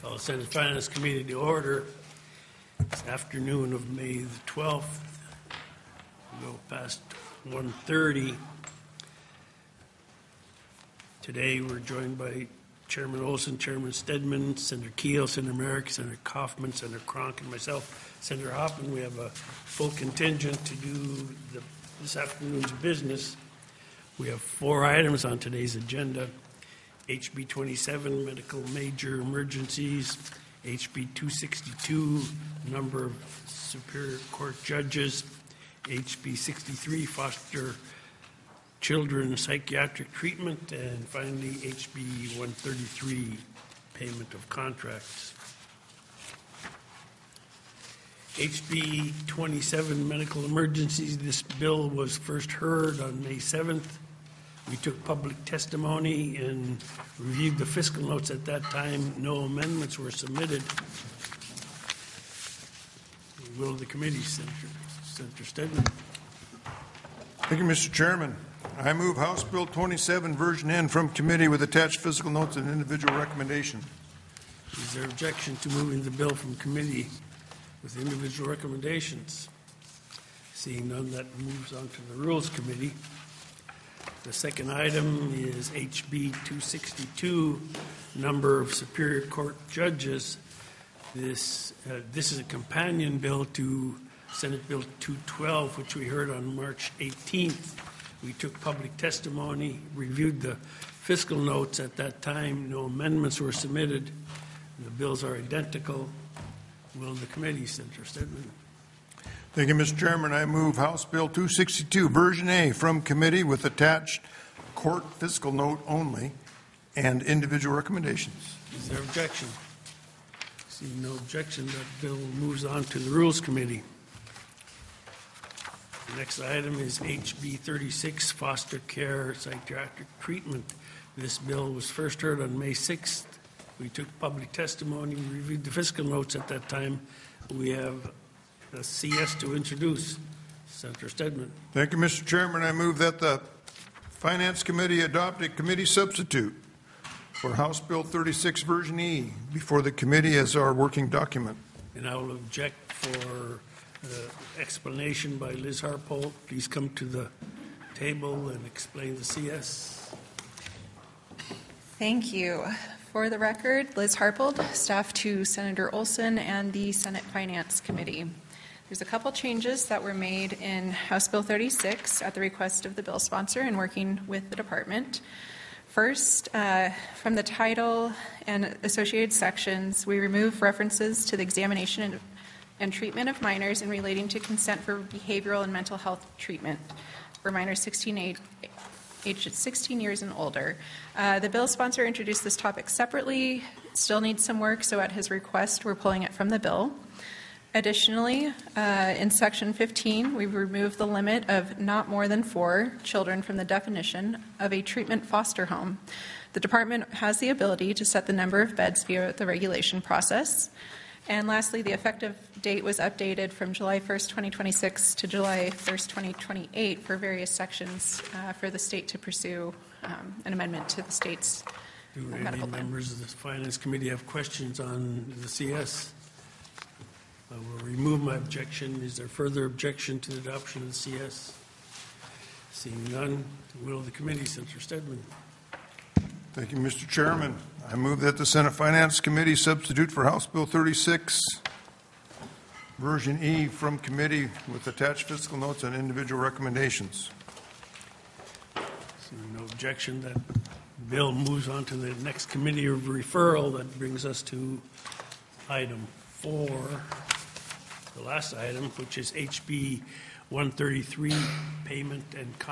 Call the Senate Finance Committee to order. This afternoon of May the 12th. We go past 1:30. Today we're joined by Chairman Olson, Chairman Stedman, Senator Keel, Senator Merrick, Senator Kaufman, Senator Cronk, and myself, Senator Hoffman. We have a full contingent to do this afternoon's business. We have 4 items on today's agenda. HB 27, medical major emergencies. HB 262, number of Superior Court judges. HB 63, foster children psychiatric treatment. And finally, HB 133, payment of contracts. HB 27, medical emergencies. This bill was first heard on May 7th. We took public testimony and reviewed the fiscal notes at that time. No amendments were submitted. Will the committee, Senator Stedman. Thank you, Mr. Chairman. I move House Bill 27, Version N, from committee with attached fiscal notes and individual recommendation. Is there objection to moving the bill from committee with individual recommendations? Seeing none, that moves on to the Rules Committee. The second item is HB 262, number of Superior Court judges. This is a companion bill to Senate Bill 212, which we heard on March 18th. We took public testimony, reviewed the fiscal notes at that time. No amendments were submitted. The bills are identical. Will the committee, Senator Stedman? Thank you, Mr. Chairman. I move House Bill 262, Version A, from committee with attached court fiscal note only and individual recommendations. Is there objection? Seeing no objection, that bill moves on to the Rules Committee. The next item is HB 36, foster care psychiatric treatment. This bill was first heard on May 6th. We took public testimony, reviewed the fiscal notes at that time. We have a CS to introduce. Senator Stedman. Thank you, Mr. Chairman. I move that the Finance Committee adopt a committee substitute for House Bill 36, Version E, before the committee as our working document. And I will object for explanation by Liz Harpole. Please come to the table and explain the CS. Thank you. For the record, Liz Harpole, staff to Senator Olson and the Senate Finance Committee. There's a couple changes that were made in House Bill 36 at the request of the bill sponsor and working with the department. First, from the title and associated sections, we remove references to the examination and treatment of minors in relating to consent for behavioral and mental health treatment for minors aged 16 years and older. The bill sponsor introduced this topic separately. It still needs some work, so at his request, we're pulling it from the bill. Additionally, in Section 15, we removed the limit of not more than 4 children from the definition of a treatment foster home. The department has the ability to set the number of beds via the regulation process. And lastly, the effective date was updated from July 1st, 2026 to July 1st, 2028 for various sections for the state to pursue an amendment to the state's medical plan. Do any members of the Finance Committee have questions on the CS? I will remove my objection. Is there further objection to the adoption of the CS? Seeing none, will the committee, Senator Stedman. Thank you, Mr. Chairman. I move that the Senate Finance Committee substitute for House Bill 36, Version E, from committee with attached fiscal notes and individual recommendations. Seeing no objection, that bill moves on to the next committee of referral. That brings us to item 4, the last item, which is HB 133, payment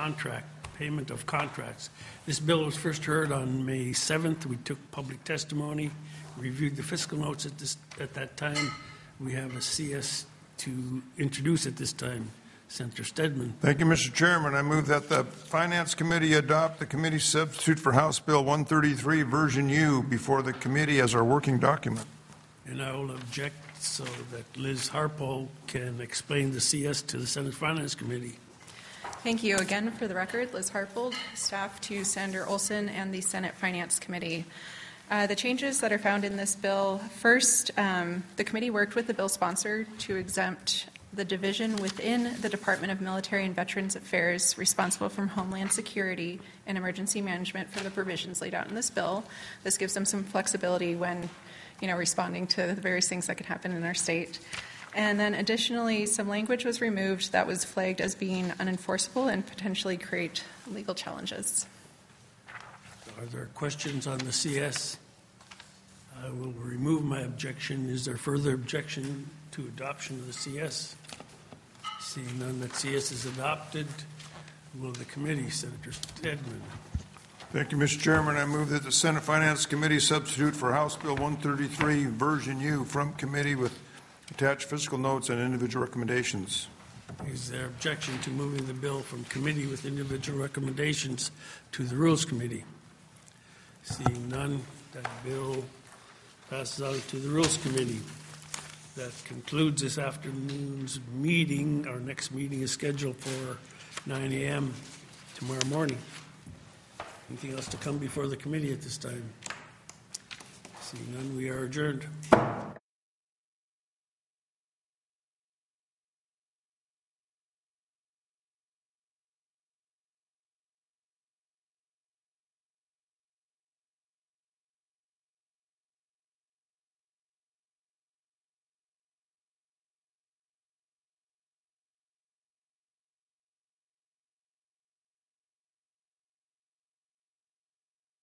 of contracts. This bill was first heard on May 7th. We took public testimony, reviewed the fiscal notes at that time. We have a CS to introduce at this time. Senator Stedman. Thank you, Mr. Chairman. I move that the Finance Committee adopt the committee substitute for House Bill 133, Version U, before the committee as our working document. And I will object so that Liz Harpole can explain the CS to the Senate Finance Committee. Thank you. Again, for the record, Liz Harpole, staff to Senator Olson and the Senate Finance Committee. The changes that are found in this bill, first, the committee worked with the bill sponsor to exempt the division within the Department of Military and Veterans Affairs responsible for Homeland Security and Emergency Management for the provisions laid out in this bill. This gives them some flexibility when, responding to the various things that could happen in our state. And then additionally, some language was removed that was flagged as being unenforceable and potentially create legal challenges. Are there questions on the CS? I will remove my objection. Is there further objection to adoption of the CS? Seeing none, that CS is adopted. Will the committee, Senator Stedman? Thank you, Mr. Chairman. I move that the Senate Finance Committee substitute for House Bill 133, Version U, from committee with attached fiscal notes and individual recommendations. Is there objection to moving the bill from committee with individual recommendations to the Rules Committee? Seeing none, that bill passes on to the Rules Committee. That concludes this afternoon's meeting. Our next meeting is scheduled for 9 a.m. tomorrow morning. Anything else to come before the committee at this time? Seeing none, we are adjourned.